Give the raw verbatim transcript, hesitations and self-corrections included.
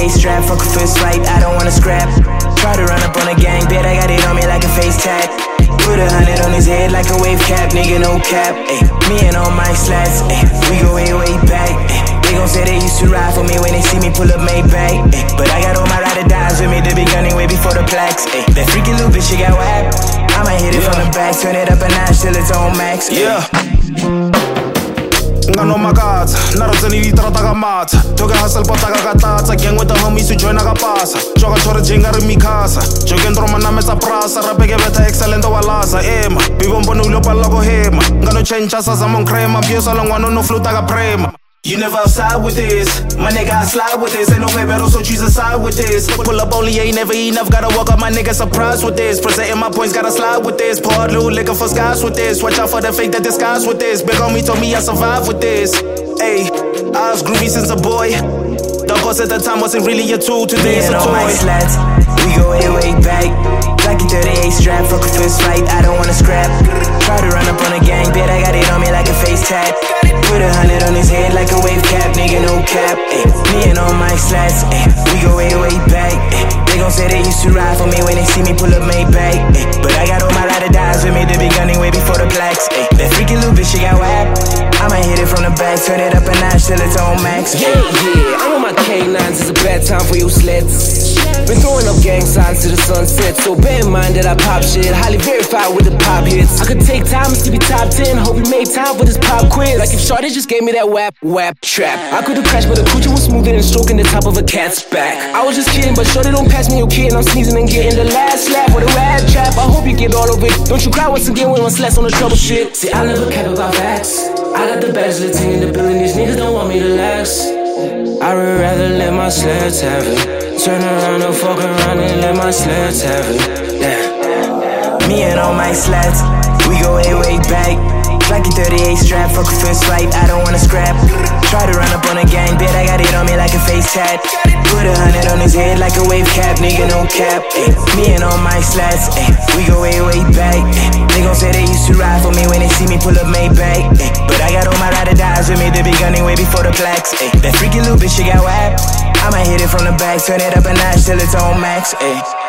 thirty-eight strap, fuck a fist fight, I don't wanna scrap. Try to run up on a gang, bet I got it on me like a face tag. Put a hundred on his head like a wave cap, nigga, no cap. Ay, me and all my slats, ay, we go way, way back. Ay, they gon' say they used to ride for me when they see me pull up Maybach. Ay, but I got all my ride or dies with me, they be gunning way before the plaques. Ay, that freaky little bitch, she got whack. I might hit it yeah. from the back, turn it up a notch till it's on max. Ay. Yeah. Ngano makatsa, naratseni di trata ka matsa. Toka hustle pota ka katatsa, gang with the homies to join ka pasa. Joga chore jinga ri mikasa, jogen droma na mesa prasa, rapeke beta excellent wa lasa ema. Bibombo nulo palla ko hema, ngano chencha sa samon crema, piesa langwano no fluta ka prema. You never outside with this, my nigga I slide with this. Ain't no way better, so choose a side with this. Pull up only, ain't never enough, gotta walk up my nigga surprised with this. Presenting my points, gotta slide with this. Pour a little liquor for skies with this. Watch out for the fake that disguise with this. Big on me told me I survive with this. Ayy, I was groovy since a boy. The boss at the time wasn't really a tool, today it's a toy. My slats, we go way, way back. Lucky thirty-eight strap, fuck a fist fight, I don't wanna scrap. Try to run up on a gang, bet I got it on me like a face tag. Put a hundred on his head like a wave cap, nigga, no cap. Ay, me and all my slats, ay, we go way, way back. Ay, they gon' say they used to ride for me when they see me pull up Maybach. Ay, but I got all my ride or dies with me, they be gunning way before the plaques. Ay, that freaky little bitch, she got whack. I might hit it from the back, turn it up a notch till it's on max. Yeah, yeah, I'm on my K nines, it's a bad time for you sleds. Been throwing up gang signs to the sunset, so bear in mind that I pop shit, highly verified with the pop hits. I could take time and still be top ten, hope you made time for this pop quiz. Like if Shorty just gave me that whap, whap trap. I could've crashed, but the coochie was smoother than stroking the top of a cat's back. I was just kidding, but Shorty don't pass me your kid, and I'm sneezing and getting the last slap with a rap trap. I hope you get all of it. Don't you cry once again when one slaps on the trouble shit. See, I never cap about facts. I got the best little team in the building, these niggas don't want me to last. I would rather let my sleds have it. Turn around and fuck around and let my sleds have it. Yeah. Me and all my slats, we go way, way back. Lucky thirty-eight strap, fuck a fist fight, I don't wanna scrap. Try to run up on a gang, bet I got it on me like a face tag. Put a hundred on his head like a wave cap, nigga, no cap. Ay, me and all my slats, ay, we go way, way back. Ay, they gon' say they used to ride for me when they see me pull up Maybach. Ay, but I got all my ride or dies with me, they be gunning way before the plaques. Ay, that freaky little bitch, she got whack. I might hit it from the back, turn it up a notch till it's on max. Ay.